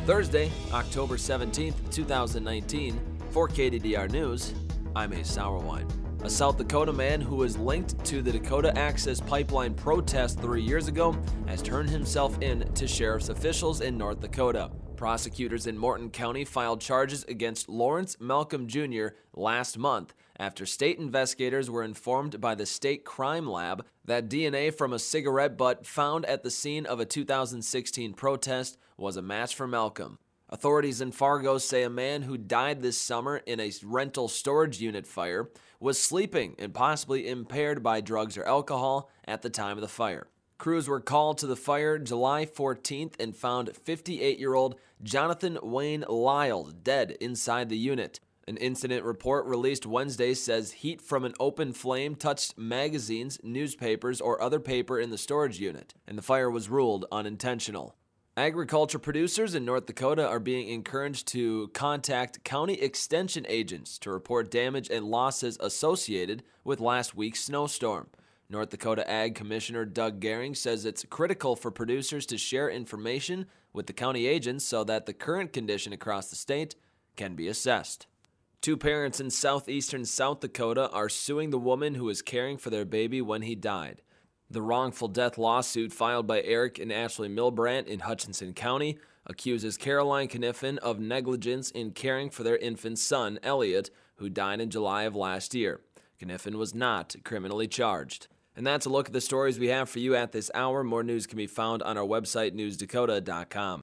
Thursday, October 17th, 2019. For KDDR News, I'm Ace Sauerwine. A South Dakota man who was linked to the Dakota Access Pipeline protest 3 years ago has turned himself in to sheriff's officials in North Dakota. Prosecutors in Morton County filed charges against Lawrence Malcolm Jr. last month after state investigators were informed by the state crime lab that DNA from a cigarette butt found at the scene of a 2016 protest was a match for Malcolm. Authorities in Fargo say a man who died this summer in a rental storage unit fire was sleeping and possibly impaired by drugs or alcohol at the time of the fire. Crews were called to the fire July 14th and found 58-year-old Jonathan Wayne Lyles dead inside the unit. An incident report released Wednesday says heat from an open flame touched magazines, newspapers, or other paper in the storage unit, and the fire was ruled unintentional. Agriculture producers in North Dakota are being encouraged to contact county extension agents to report damage and losses associated with last week's snowstorm. North Dakota Ag Commissioner Doug Gehring says it's critical for producers to share information with the county agents so that the current condition across the state can be assessed. Two parents in southeastern South Dakota are suing the woman who was caring for their baby when he died. The wrongful death lawsuit filed by Eric and Ashley Milbrandt in Hutchinson County accuses Caroline Kniffen of negligence in caring for their infant son, Elliot, who died in July of last year. Kniffen was not criminally charged. And that's a look at the stories we have for you at this hour. More news can be found on our website, newsdakota.com.